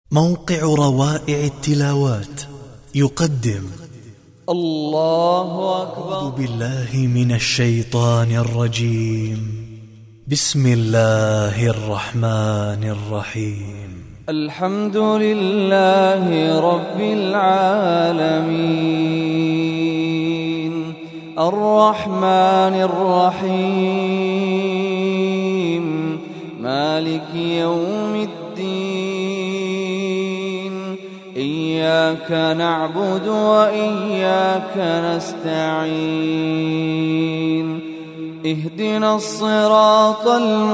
موقع روائع التلاوات يقدم الله أكبر. أعوذ بالله من الشيطان الرجيم. بسم الله الرحمن الرحيم. الحمد لله رب العالمين الرحمن الرحيم مالك يوم الدين. إياك نعبد وإياك نستعين. اهدنا الصراط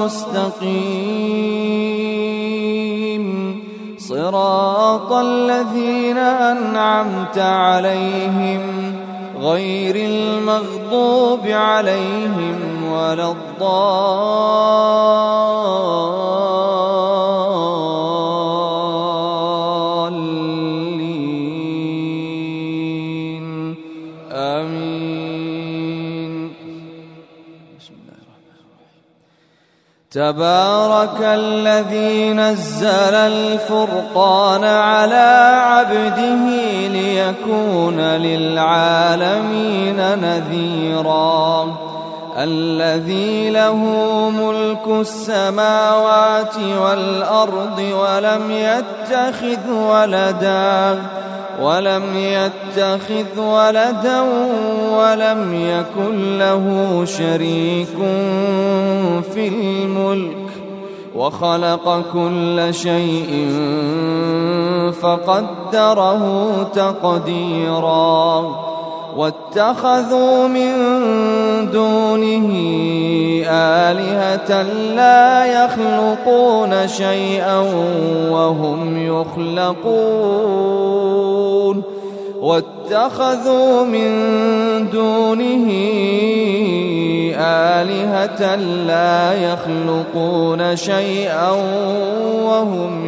المستقيم صراط الذين أنعمت عليهم غير المغضوب عليهم ولا الضالين. آمين. بسم الله الرحمن الرحيم. تبارك الذي نزل الفرقان على عبده ليكون للعالمين نذيرا. الذي له ملك السماوات والأرض ولم يتخذ ولدا ولم يكن له شريك في الملك وخلق كل شيء فقدره تقديرا. واتخذوا من دونه آلهة لا يخلقون شيئا وهم يخلقون. واتخذوا من دونه آلهة لا يخلقون شيئا وهم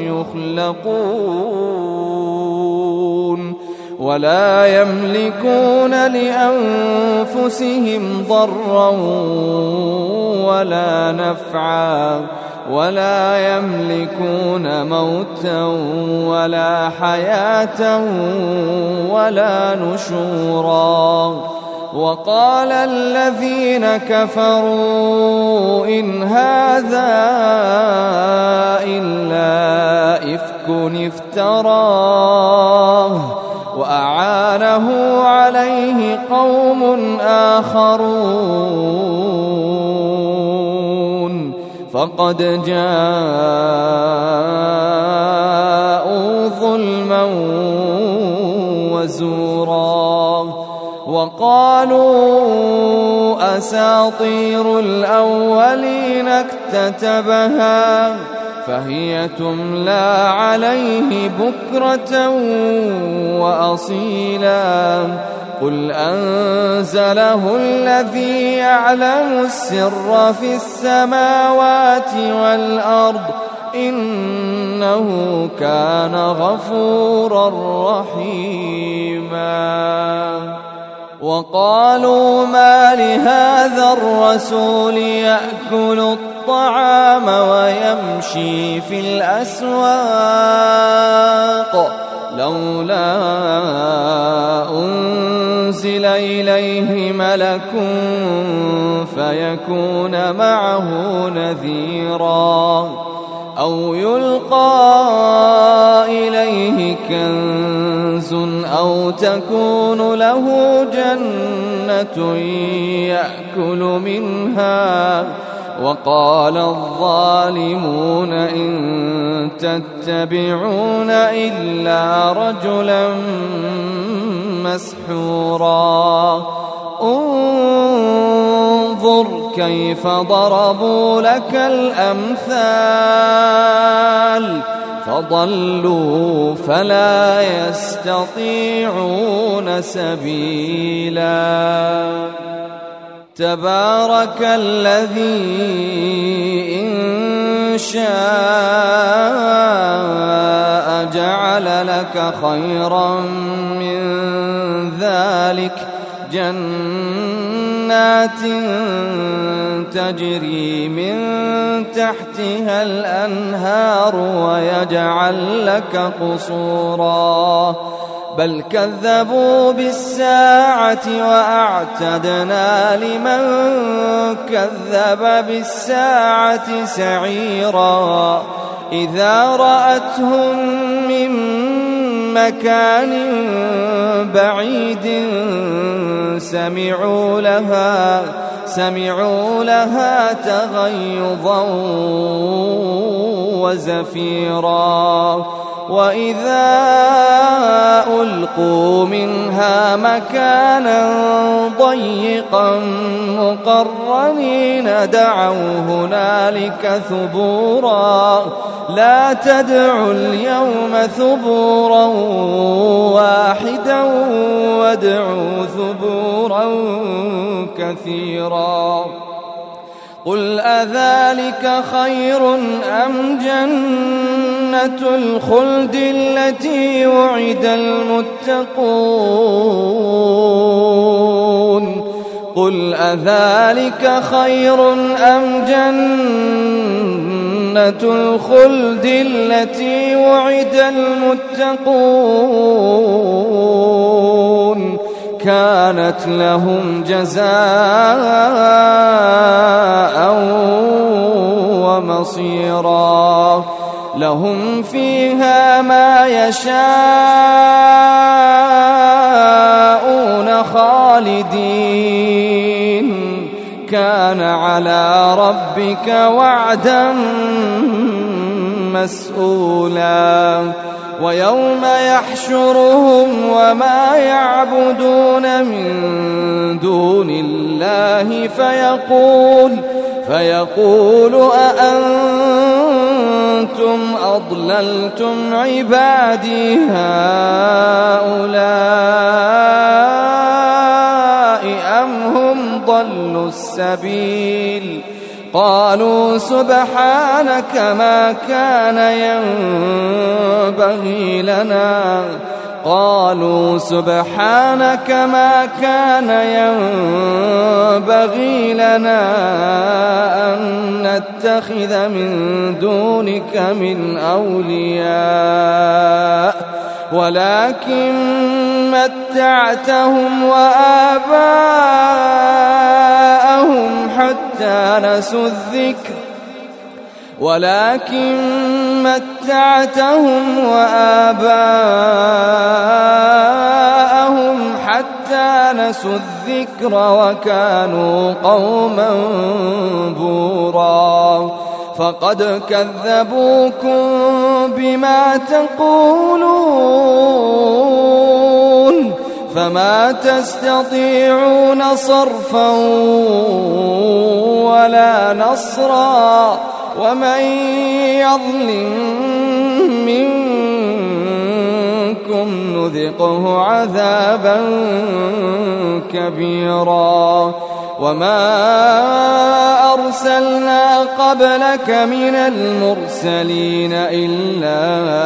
يخلقون. ولا يملكون لأنفسهم ضرا ولا نفعا. ولا يملكون موتا ولا حياة ولا نشورا. وقال الذين كفروا إن هذا إلا إفك افتراه وأعانه عليه قوم آخرون فقد جاءوا ظلما وزورا. وقالوا أساطير الأولين اكتتبها فهي تملى عليه بكرة وأصيلا. قل أنزله الذي يعلم السر في السماوات والأرض إنه كان غفورا رحيما. وقالوا ما لهذا الرسول يأكل الطعام ويمشي في الأسواق لولا أنزل إليه ملك فيكون معه نذيرا. أو يلقى إليه كنز أو تكون له جنة يأكل منها. وقال الظالمون إن تتبعون إلا رجلا مسحورا. انظر كيف ضربوا لك الأمثال فضلوا فلا يستطيعون سبيلا. تبارك الذي إن شاء جعل لك خيرا من ذلك جنات جنات تجري من تحتها الأنهار ويجعل لك قصورا بل كذبوا بالساعة وأعتدنا لمن كذب بالساعة سعيرا إذا رأتهم من مكان بعيد سمعوا لها تغيظا وزفيرا وإذا ألقوا منها مكانا ضيقا مقرنين دعوا هنالك ثبورا لا تدعوا اليوم ثبورا واحدا وادعوا ثبورا كثيرا قل أذلك خير أم جنة الخلد التي وعد المتقون قل أذلك خير أم جنة الخلد التي وعد المتقون كانت لهم جزاء ومصيرا لهم فيها ما يشاءون خالدين كان على ربك وعدا مسؤولا ويوم يحشرهم وما يعبدون من دون الله فيقول أأنتم أضللتم عبادي هؤلاء أم هم ضلوا السبيل قالوا سبحانك ما كان ينبغي لنا أن نتخذ من دونك من أولياء ولكن متعتهم وآباءهم حتى نسوا الذكر وكانوا قوما بورا فقد كذبوكم بما تقولون فما تستطيعون صرفا ولا نصرا ومن يظلم منكم نذقه عذابا كبيرا وما أرسلنا قبلك من المرسلين إلا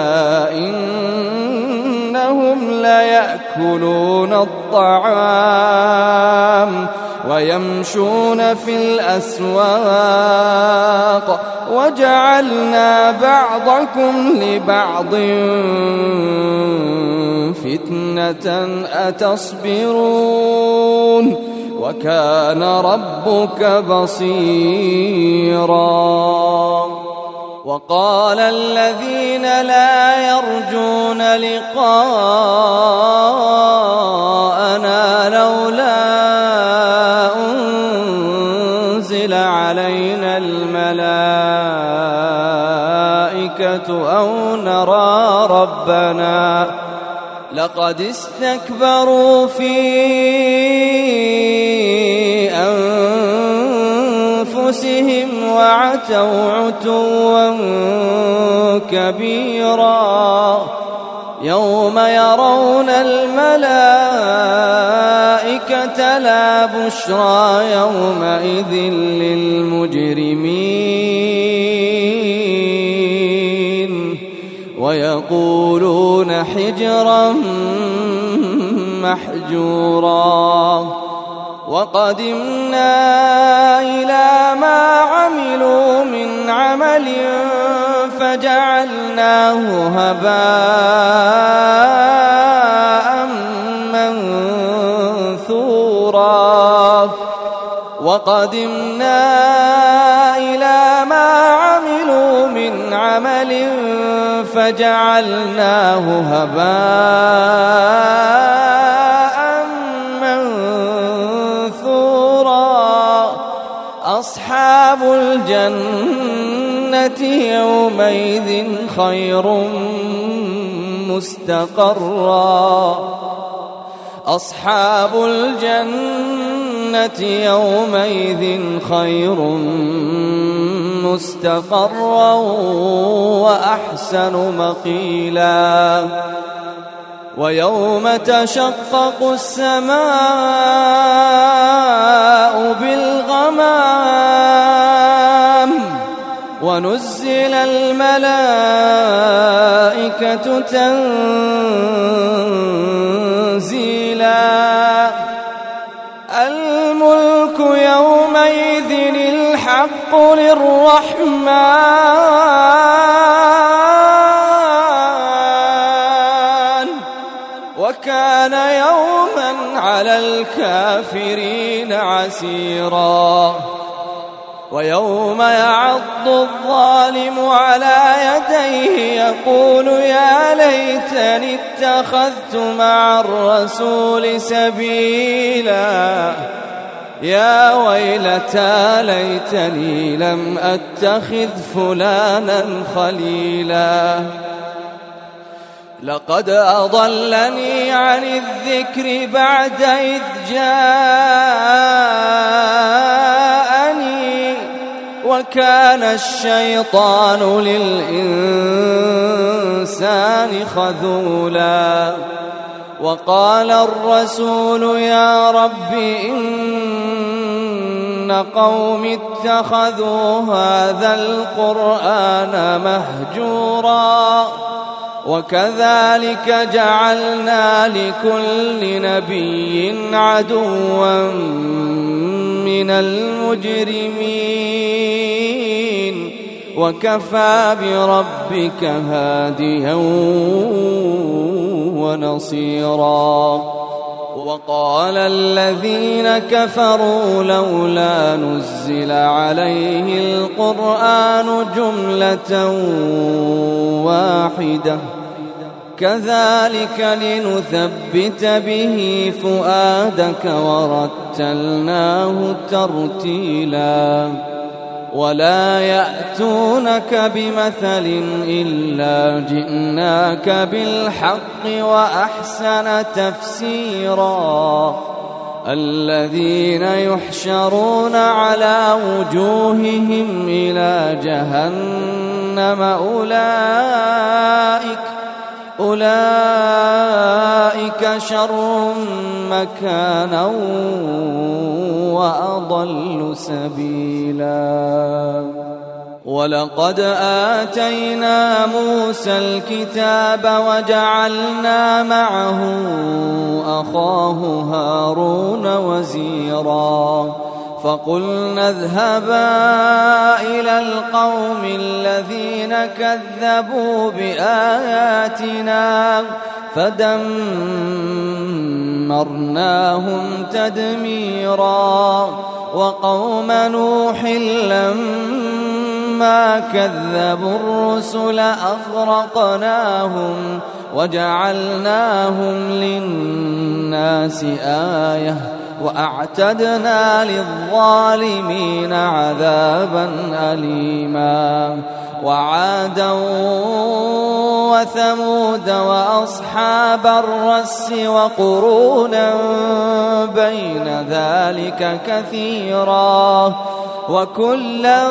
إنهم ليأكلون الطعام ويمشون في الأسواق وجعلنا بعضكم لبعض فتنة أتصبرون وكان ربك بصيرا وقال الذين لا يرجون لقاءنا لولا أنزل علينا الملائكة أو نرى ربنا لقد استكبروا في أنفسهم وعتوا عتوا كبيرا يوم يرون الملائكة لا بشرى يومئذ للمجرمين ويقولون حجرا محجورا وقدمنا إلى ما عملوا من عمل فجعلناه هباء منثورا وقدمنا إلى ما عملوا من عمل فجعلناه هباء منثورا أصحاب الجنة يومئذ خير مستقرا أصحاب الجنة يومئذ خير مستقرا وأحسن مقيلا ويوم تشقق السماء بالغمام ونزل الملائكة تنزيلا الملك يومئذ الحق للرحمن وكان يوما على الكافرين عسيرا ويوم يعض الظالم على يديه يقول يا ليتني اتخذت مع الرسول سبيلا يا ويلتى ليتني لم أتخذ فلانا خليلا لقد أضلني عن الذكر بعد إذ جاءني وكان الشيطان للإنسان خذولا وقال الرسول يا رب إن قوم اتخذوا هذا القرآن مهجورا وكذلك جعلنا لكل نبي عدوا من المجرمين وكفى بربك هاديا ونصيرا وقال الذين كفروا لولا نزل عليه القرآن جملة واحدة كذلك لنثبت به فؤادك ورتلناه ترتيلا ولا يأتونك بمثل إلا جئناك بالحق وأحسن تفسيرا الذين يحشرون على وجوههم إلى جهنم أولئك شر مكانا وأضل سبيلا ولقد آتينا موسى الكتاب وجعلنا معه أخاه هارون وزيرا فقلنا اذهبا إلى القوم الذين كذبوا بآياتنا فدمرناهم تدميرا وقوم نوح لما كذبوا الرسل أغرقناهم وجعلناهم للناس آية وأعتدنا للظالمين عذابا أليما وعادا وثمود وأصحاب الرس وقرونا بين ذلك كثيرا وكلا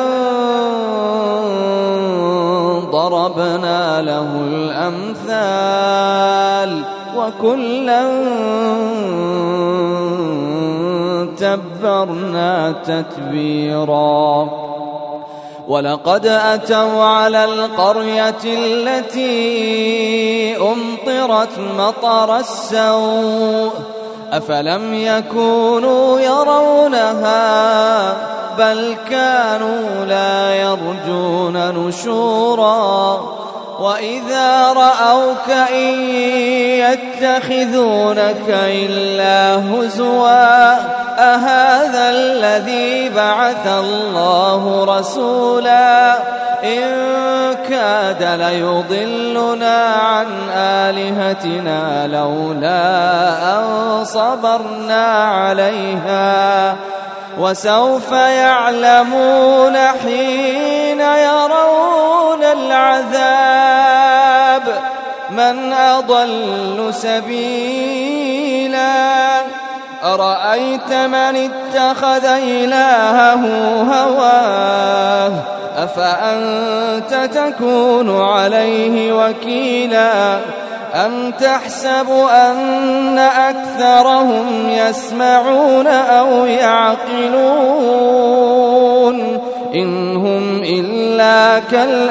ضربنا له الأمثال وكلا تبرنا تتبيرا ولقد أتوا على القرية التي أمطرت مطر السوء أفلم يكونوا يرونها بل كانوا لا يرجون نشورا وإذا رأوك إن يتخذونك إلا هزوا أهذا الذي بعث الله رسولا إن كاد ليضلنا عن آلهتنا لولا أن صبرنا عليها وسوف يعلمون حين يرون العذاب من أضل سبيلا أرأيت من اتخذ إلهه هواه أفأنت تكون عليه وكيلا أم تحسب أن أكثرهم يسمعون أو يعقلون إن هم إلا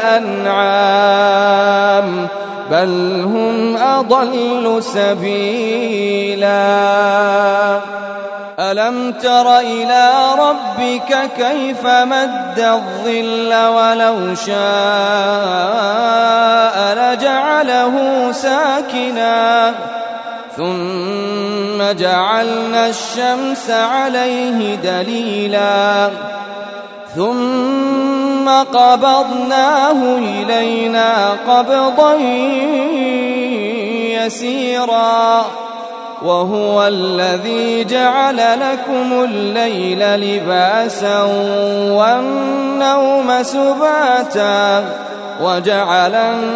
كالأنعام بل هم أضل سبيلا ألم تر إلى ربك كيف مد الظل ولو شاء لجعله ساكنا ثم جعلنا الشمس عليه دليلا ثم قبضناه إلينا قبضا يسيرا وهو الذي جعل لكم الليل لباسا والنوم سباتا وجعل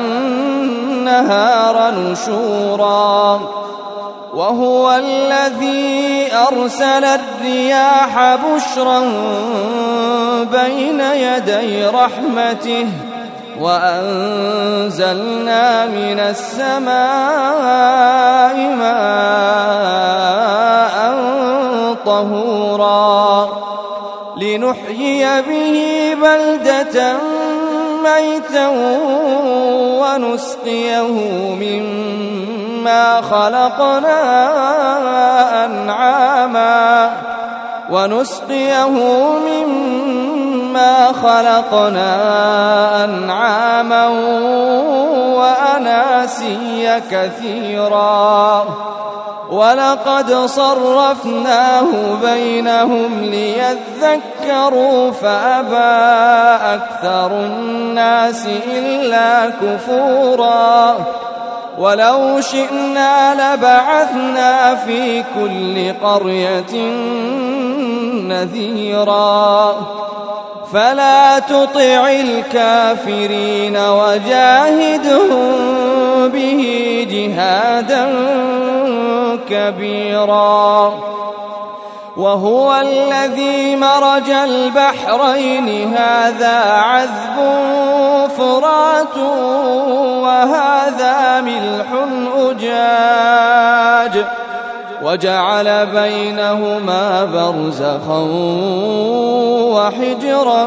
النهار نشورا وهو الذي أرسل الرياح بشرا بين يدي رحمته وأنزلنا من السماء ماء طهورا لنحيي به بلدة ميتا ونسقيه مما خلقنا أنعاما وأناسيا كثيرا ولقد صرفناه بينهم ليذكروا فأبى أكثر الناس إلا كفورا ولو شئنا لبعثنا في كل قرية نذيرا فلا تطع الكافرين وجاهدهم به جهادا كبيرا وهو الذي مرج البحرين هذا عذب فرات وهذا ملح أجاج وجعل بينهما برزخا وحجرا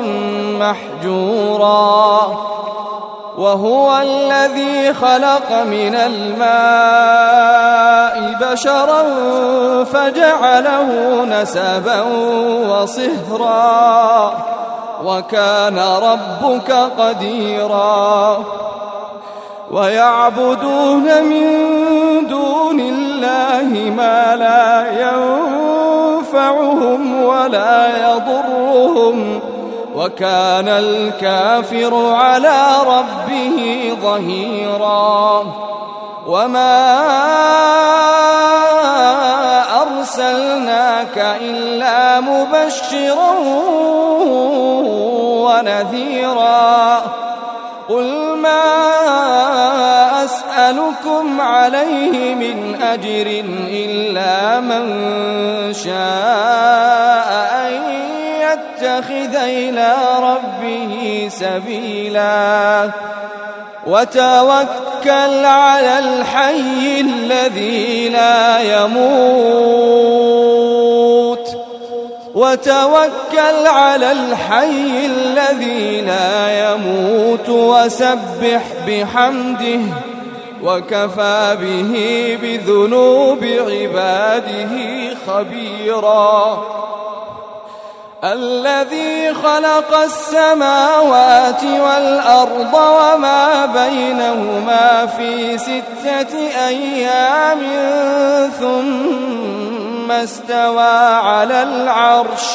محجورا وهو الذي خلق من الماء بشرا فجعله نسبا وصهرا وكان ربك قديرا ويعبدون من دون الله ما لا ينفعهم ولا يضرهم وكان الكافر على ربه ظهيرا وما أرسلناك إلا مبشرا ونذيرا قل ما أسألكم عليه من أجر إلا من شاء أن يتخذ إلى ربه سبيلا وتوكل على الحي الذي لا يموت وسبح وكفى به بذنوب عباده خبيرا. الذي خلق السماوات والأرض وما بينهما في 6 أيام ثم استوى على العرش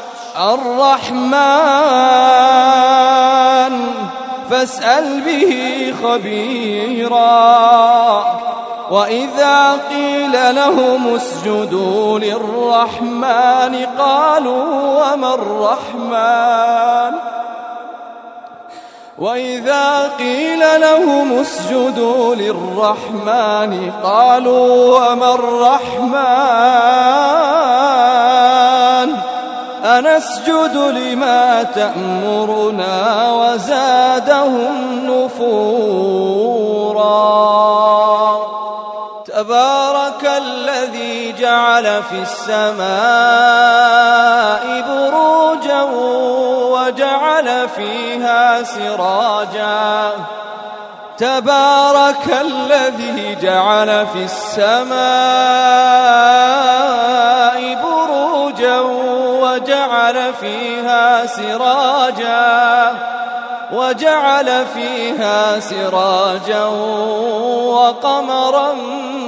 الرحمن فاسأل به خبيرا. وإذا قيل لهم اسجدوا للرحمن قالوا وما الرحمن وإذا قيل لهم اسجدوا للرحمن قالوا وما الرحمن أنسجد لما تأمرنا وزادهم نفورا. تبارك الذي جعل في السماء بروجا وجعل فيها سراجا. تبارك الذي جعل في السماء بروجا وجعل فيها سراجا وقمرا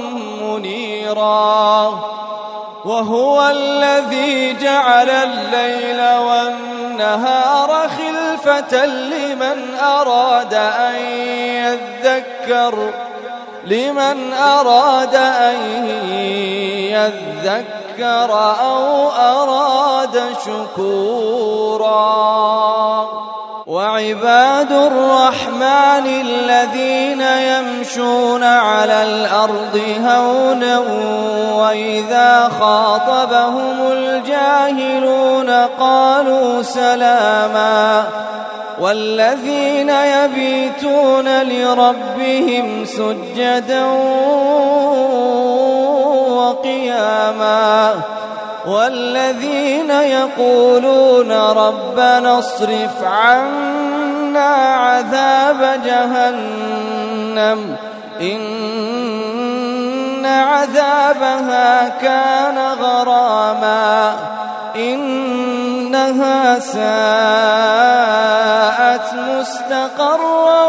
منيرا. وهو الذي جعل الليل والنهار خلفة لمن أراد أن يذكر أو أراد شكورا. وعباد الرحمن الذين يمشون على الأرض هونا وإذا خاطبهم الجاهلون قالوا سلاما. والذين يبيتون لربهم سجدا وقياما. والذين يقولون ربنا اصرف عنا عذاب جهنم إن عذابها كان غراما إنها ساءت مستقرا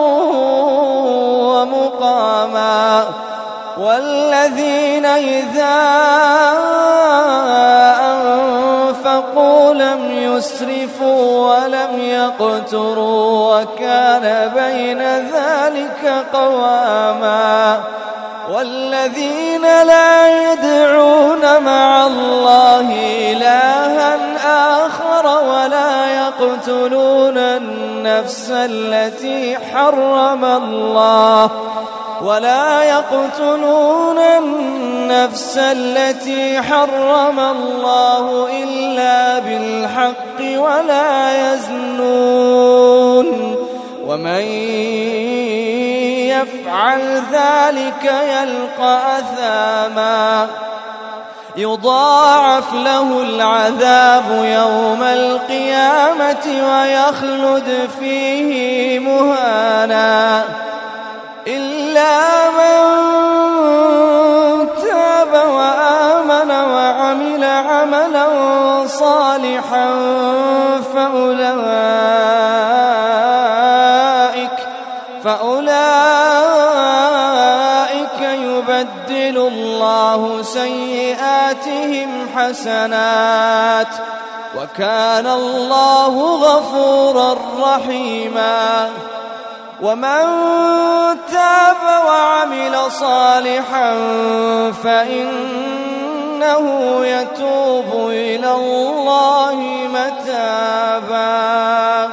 ومقاما. والذين إذا أنفقوا لم يسرفوا ولم يقتروا وكان بين ذلك قواما. والذين لا يدعون مع الله إلها آخر ولا يقتلون النفس التي حرم الله إلا بالحق ولا يزنون. ومن يفعل ذلك يلقى أثاما يضاعف له العذاب يوم القيامة ويخلد فيه مهانا إلا من تاب وآمن وعمل عملا صالحا فأولئك يبدل الله سيئاتهم حسنات وكان الله غفورا رحيما. ومن تاب وعمل صالحا فإنه يتوب إلى الله متابا.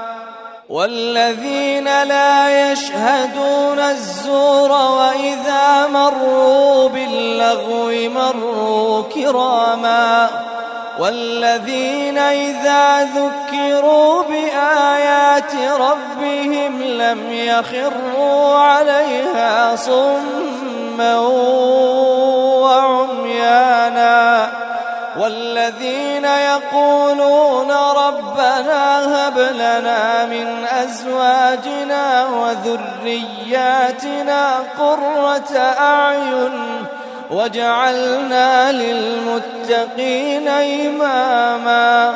والذين لا يشهدون الزور وإذا مروا باللغو مروا كراما. والذين إذا ذكروا بآيات ربهم لم يخروا عليها صما وعميانا. والذين يقولون ربنا ربنا هب لنا من أزواجنا وذرياتنا قرة أعين واجعلنا للمتقين إماما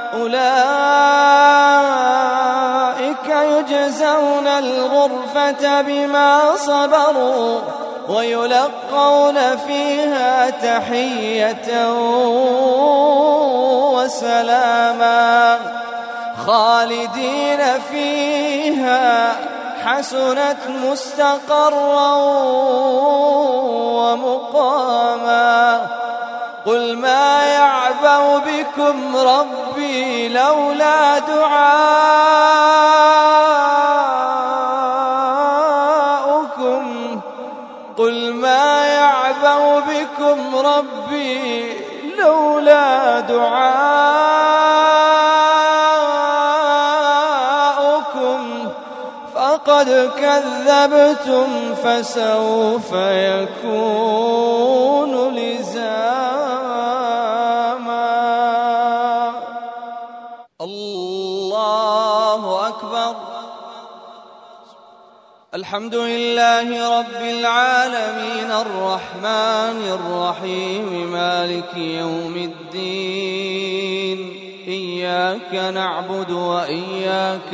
أولئك يجزون الغرفة بما صبروا ويلقون فيها تحية وسلاما خالدين فيها حسنت مستقرا ومقاما قل ما يعبأ بكم ربي لولا دعاؤكم قل ما يعبأ بكم ربي لولا دعاؤكم فقد كذبتم فسوف يكون لزاما. الله أكبر. الحمد لله رب العالمين الرحمن الرحيم مالك يوم الدين إياك نعبد وإياك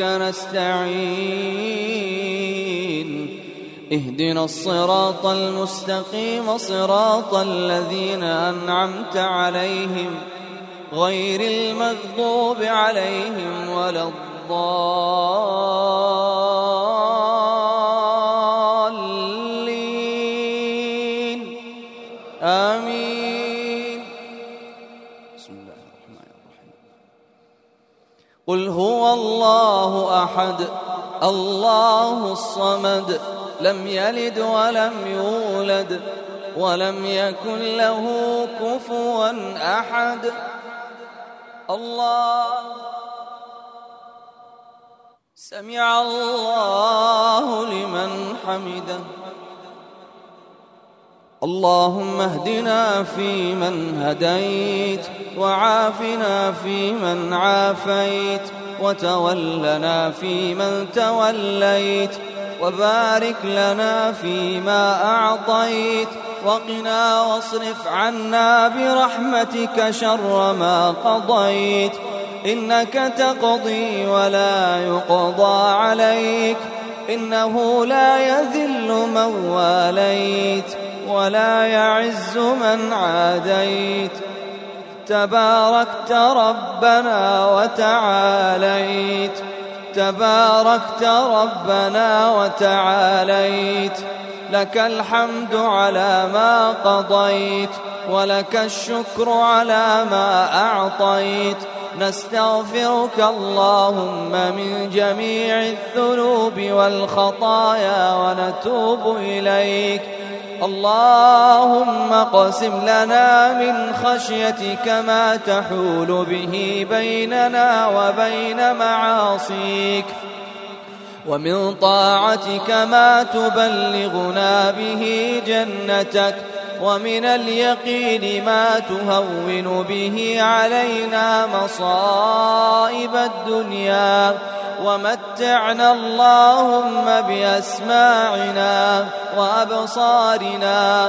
نستعين اهدنا الصراط المستقيم صراط الذين أنعمت عليهم غير المغضوب عليهم ولا الضالين آمين. بسم الله الرحمن الرحيم. قل هو الله أحد الله الصمد لم يلد ولم يولد ولم يكن له كفوا أحد. الله سمع الله لمن حمده. اللهم اهدنا فيمن هديت وعافنا فيمن عافيت وتولنا فيمن توليت وبارك لنا فيما أعطيت وقنا واصرف عنا برحمتك شر ما قضيت إنك تقضي ولا يقضى عليك إنه لا يذل من واليت ولا يعز من عاديت تباركت ربنا وتعاليت تباركت ربنا وتعاليت لك الحمد على ما قضيت ولك الشكر على ما أعطيت نستغفرك اللهم من جميع الذنوب والخطايا ونتوب إليك. اللهم اقسم لنا من خشيتك ما تحول به بيننا وبين معاصيك ومن طاعتك ما تبلغنا به جنتك ومن اليقين ما تهون به علينا مصائب الدنيا ومتعنا اللهم بأسماعنا وأبصارنا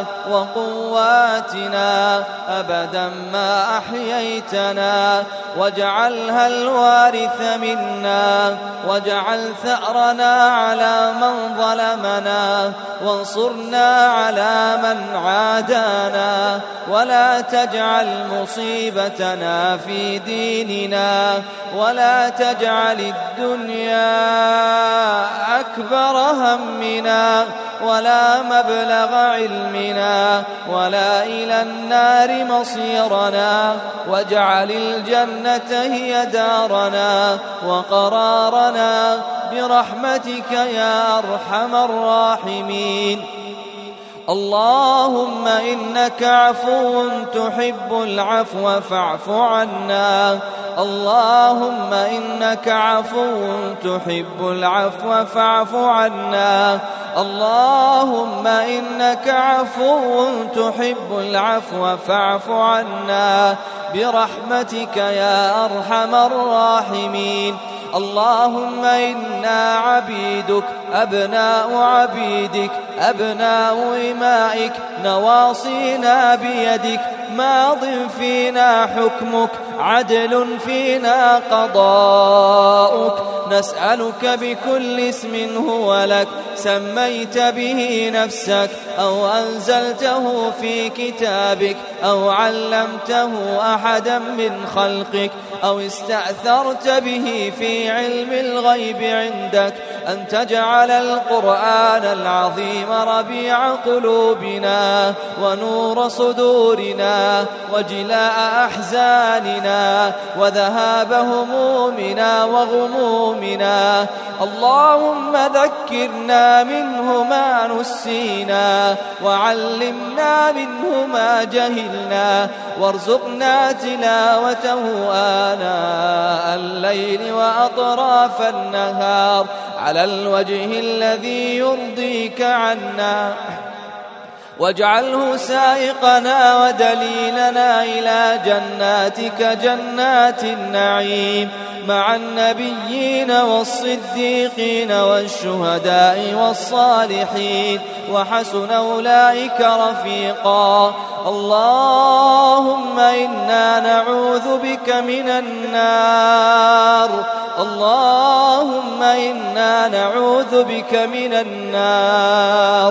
وقواتنا أبدا ما أحييتنا واجعلها الوارث منا واجعل ثأرنا على من ظلمنا وانصرنا على من عادانا ولا تجعل مصيبتنا في ديننا ولا تجعل الدنيا أكبر همنا ولا مبلغ علمنا ولا إلى النار مصيرنا واجعل الجنة هي دارنا وقرارنا برحمتك يا أرحم الراحمين. اللهم إنك عفو تحب العفو فاعف عنا. اللهم إنك عفو تحب العفو فاعف عنا. اللهم إنك عفو تحب العفو فاعف عنا. برحمتك يا أرحم الراحمين. اللهم إنا عبيدك أبناء عبيدك أبناء إمائك نواصينا بيدك ماض فينا حكمك عدل فينا قضاؤك. نسألك بكل اسم هو لك سميت به نفسك أو أنزلته في كتابك أو علمته أحدا من خلقك أو استأثرت به في علم الغيب عندك أن تجعل القرآن العظيم ربيع قلوبنا ونور صدورنا وجلاء أحزاننا وذهاب همومنا وغمومنا. اللهم ذكرنا منه ما نسينا وعلمنا منه ما جهلنا وارزقنا تلاوته آناء الليل وأطراف النهار على الوجه الذي يرضيك عنا، واجعله سائقنا ودليلنا إلى جناتك جنات النعيم مع النبيين والصديقين والشهداء والصالحين وحسن أولئك رفيقا. اللهم إنا نعوذ بك من النار. اللهم إنا نعوذ بك من النار.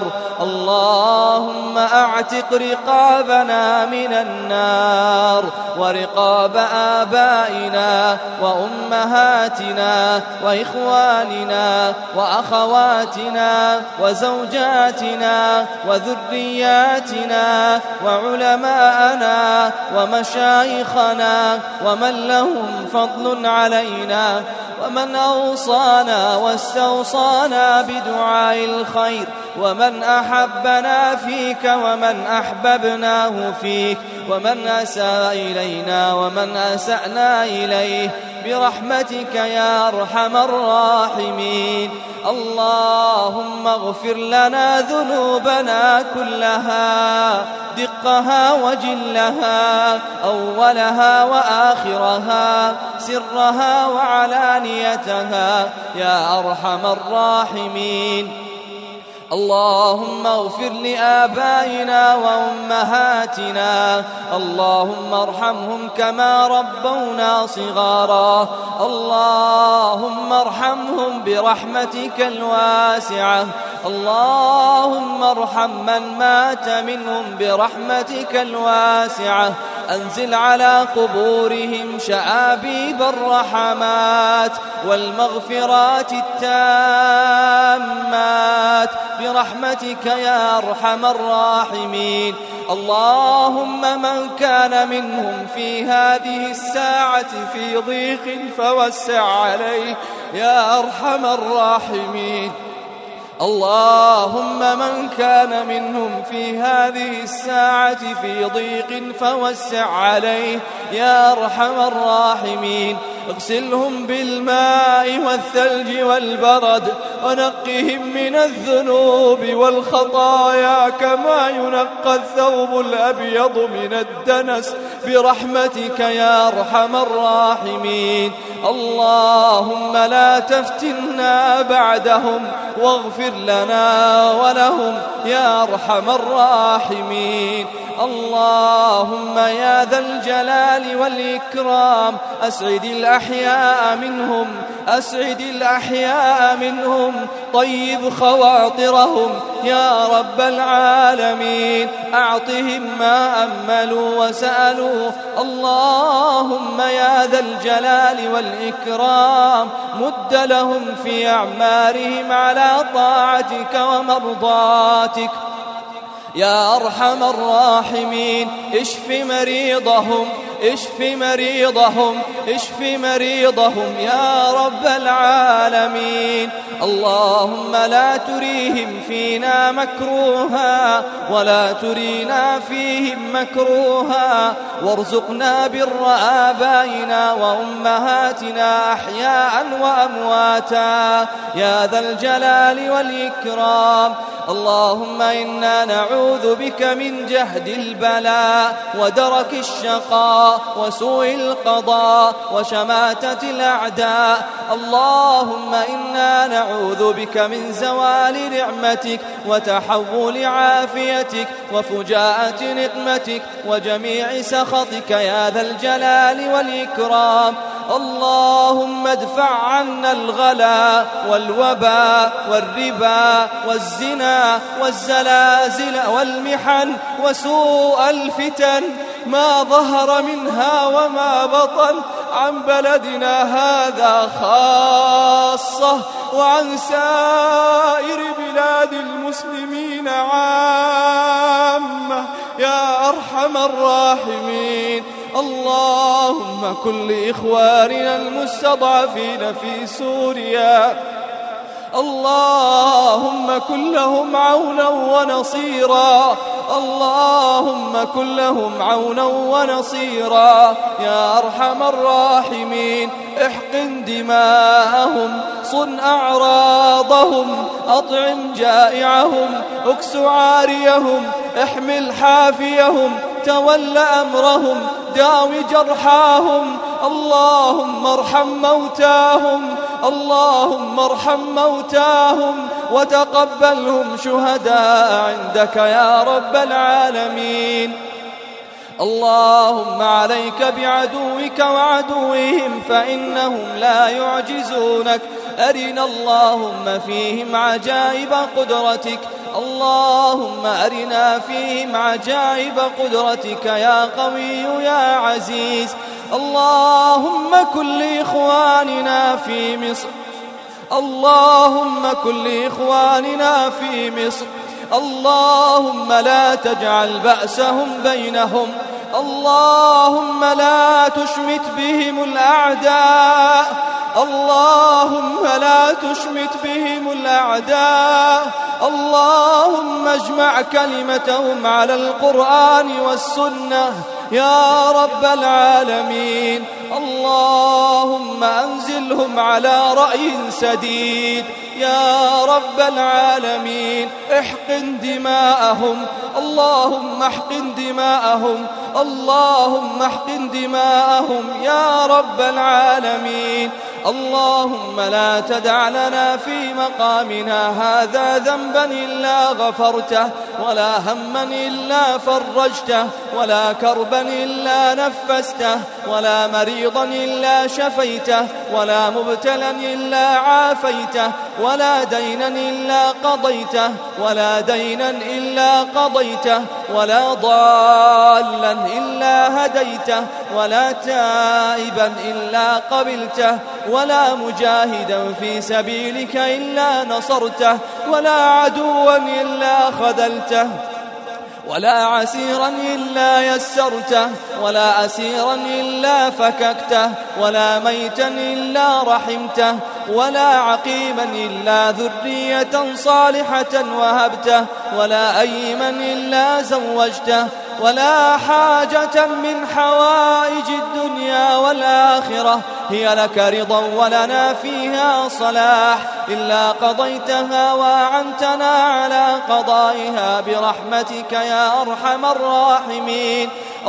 اللهم أعتق رقابنا من النار ورقاب آبائنا وأمهاتنا وإخواننا وأخواتنا وزوجاتنا وذرياتنا وعلماءنا ومشايخنا ومن لهم فضل علينا ومن أوصانا واستوصانا بدعاء الخير ومن أحبنا فيك ومن أحببناه فيك ومن أساء إلينا ومن أسأنا إليه برحمتك يا أرحم الراحمين. اللهم اغفر لنا ذنوبنا كلها دقها وجلها أولها وآخرها سرها وعلانيتها يا أرحم الراحمين. اللهم اغفر لآبائنا وأمهاتنا، اللهم ارحمهم كما ربونا صغارا، اللهم ارحمهم برحمتك الواسعة، اللهم ارحم من مات منهم برحمتك الواسعة، أنزل على قبورهم شآبيب الرحمات والمغفرات التامات برحمتك يا أرحم الراحمين. اللهم من كان منهم في هذه الساعة في ضيق فوسع عليه يا أرحم الراحمين. اللهم من كان منهم في هذه الساعة في ضيق فوسع عليه يا أرحم الراحمين. اغسلهم بالماء والثلج والبرد ونقهم من الذنوب والخطايا كما ينقى الثوب الأبيض من الدنس برحمتك يا أرحم الراحمين. اللهم لا تفتنا بعدهم واغفر لنا ولهم يا أرحم الراحمين. اللهم يا ذا الجلال والإكرام أسعد الأحياء منهم، أسعد الأحياء منهم، طيب خواطرهم يا رب العالمين. أعطهم ما أملوا وسألوا. اللهم يا ذا الجلال والإكرام مد لهم في أعمارهم على طاعتك ومرضاتك يا أرحم الراحمين. اشف مريضهم، اشف مريضهم، اشف مريضهم يا رب العالمين. اللهم لا تريهم فينا مكروها ولا ترينا فيهم مكروها، وارزقنا بر آبائنا وأمهاتنا أحياء وأمواتا يا ذا الجلال والإكرام. اللهم إنا نعوذ بك من جهد البلاء ودرك الشقاء القضاء وسوء القضاء وشماتة الأعداء. اللهم إنا نعوذ بك من زوال نعمتك وتحول عافيتك وفجاءة نقمتك وجميع سخطك يا ذا الجلال والإكرام. اللهم ادفع عنا الغلا والوباء والربا والزنا والزلازل والمحن وسوء الفتن ما ظهر منها وما بطن عن بلدنا هذا خاصة وعن سائر بلاد المسلمين عامة يا أرحم الراحمين. اللهم كن لإخواننا المستضعفين في سوريا، اللهم كن لهم عونا ونصيرا، اللهم كن لهم عونا ونصيرا يا أرحم الراحمين. احقن دماءهم، صن أعراضهم، أطعم جائعهم، اكس عاريهم، احمل حافيهم، تول أمرهم، داو جرحاهم. اللهم ارحم موتاهم، اللهم ارحم موتاهم وتقبلهم شهداء عندك يا رب العالمين. اللهم عليك بعدوك وعدوهم فإنهم لا يعجزونك. أرنا اللهم فيهم عجائب قدرتك، اللهم أرنا فيهم عجائب قدرتك يا قوي يا عزيز. اللهم كن لإخواننا في مصر، اللهم كن لإخواننا في مصر، اللهم لا تجعل بأسهم بينهم، اللهم لا تشمت بهم الأعداء، اللهم لا تشمت بهم الأعداء. اللهم اجمع كلمتهم على القرآن والسنة يا رب العالمين. اللهم أنزلهم على رأي سديد يا رب العالمين. احقن دماءهم، اللهم احقن دماءهم، اللهم احقن دماءهم يا رب العالمين. اللهم لا تدع لنا في مقامنا هذا ذنبا إلا غفرته، ولا هما إلا فرجته، ولا كربا إلا نفسته، ولا مريضا إلا شفيته، ولا مبتلا إلا عافيته، ولا دينا إلا قضيته، ولا دينا إلا قضيته، ولا ضالا إلا هديته، ولا تائبا إلا قبلته، ولا مجاهدا في سبيلك إلا نصرته، ولا عدوا إلا خذلته، ولا عسيرا إلا يسرته، ولا أسيرا إلا فككته، ولا ميتا إلا رحمته، ولا عقيما إلا ذرية صالحة وهبته، ولا أيما إلا زوجته، ولا حاجة من حوائج الدنيا والآخرة هي لك رضا ولنا فيها صلاح إلا قضيتها وأعنتنا على قضائها برحمتك يا أرحم الراحمين.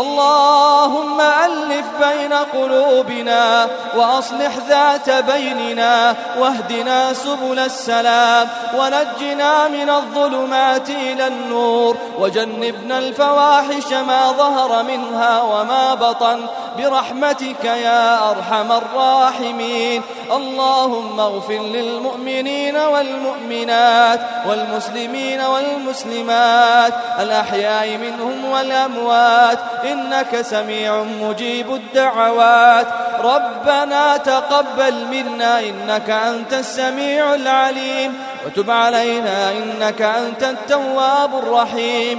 اللهم ألف بين قلوبنا وأصلح ذات بيننا واهدنا سبل السلام ونجنا من الظلمات إلى النور وجنبنا الفواحش ما ظهر منها وما بطن برحمتك يا أرحم الراحمين. اللهم اغفر للمؤمنين والمؤمنات والمسلمين والمسلمات الأحياء منهم والأموات إنك سميع مجيب الدعوات. ربنا تقبل منا إنك أنت السميع العليم وتب علينا إنك أنت التواب الرحيم.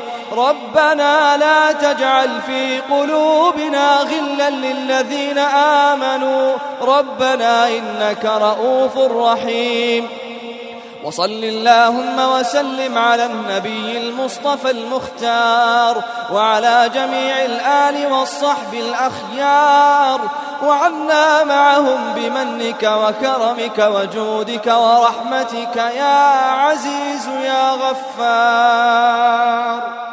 ربنا لا تجعل في قلوبنا غلا للذين آمنوا ربنا إنك رؤوف رحيم. وصل اللهم وسلم على النبي المصطفى المختار وعلى جميع الآل والصحب الأخيار وعنا معهم بمنك وكرمك وجودك ورحمتك يا عزيز يا غفار.